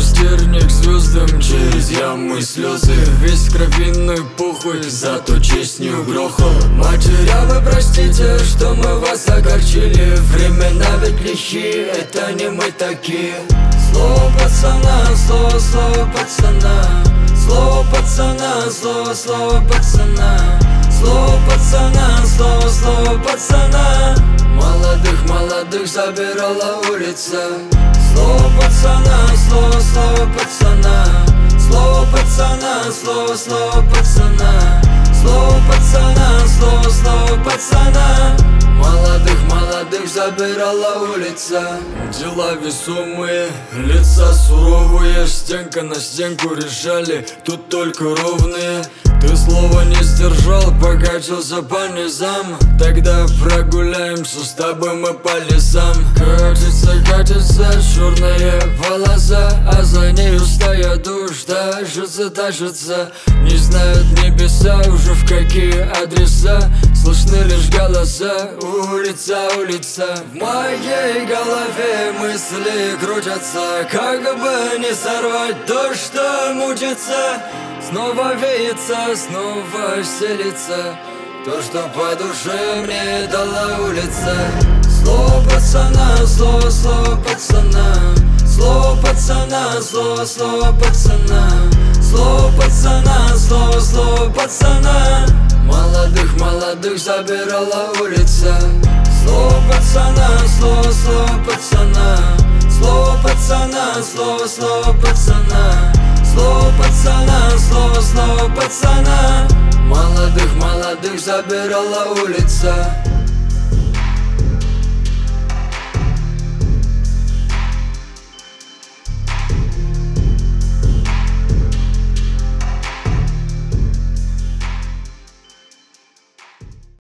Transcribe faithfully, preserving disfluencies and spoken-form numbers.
пустырник, звездам через ямы слезы. Весь кровиной пухлый, зато честь не угрохал. Матеря, вы простите, что мы вас огорчили. Времена ведь лихие, это не мы такие. Слово пацана, слово, слово пацана. Слово пацана, слово, слово пацана. Слово пацана, слово, слово пацана. Молодых, молодых забирала улица. Слово пацана, слово, слово пацана. Слово пацана, слово, слово пацана. Слово пацана, слово, слово пацана. Молодых, молодых забирала улица. Дела весомые, лица суровые. Стенка на стенку решали, тут только ровные. Ты слова не сдержал, покатился по низам. Тогда прогуляемся с тобой мы по лесам. Катится, катится черная полоса, а за нею стоят душ. Тащится, тащится, не знают небеса уже в какие адреса. Слышны лишь голоса, улица, улица. В моей голове мысли крутятся, как бы не сорвать то, что мучится. Снова веется, снова селится то, что по душе мне дала улица. Слово пацана, слово, слово пацана. Слово пацана, слово, слово пацана. Слово пацана, слово, слово пацана. Молодых, молодых забирала улица. Слово пацана, слово, слово пацана. Слово пацана, слово, слово пацана. Слово пацана, слово, слово пацана. Молодых, молодых забирала улица.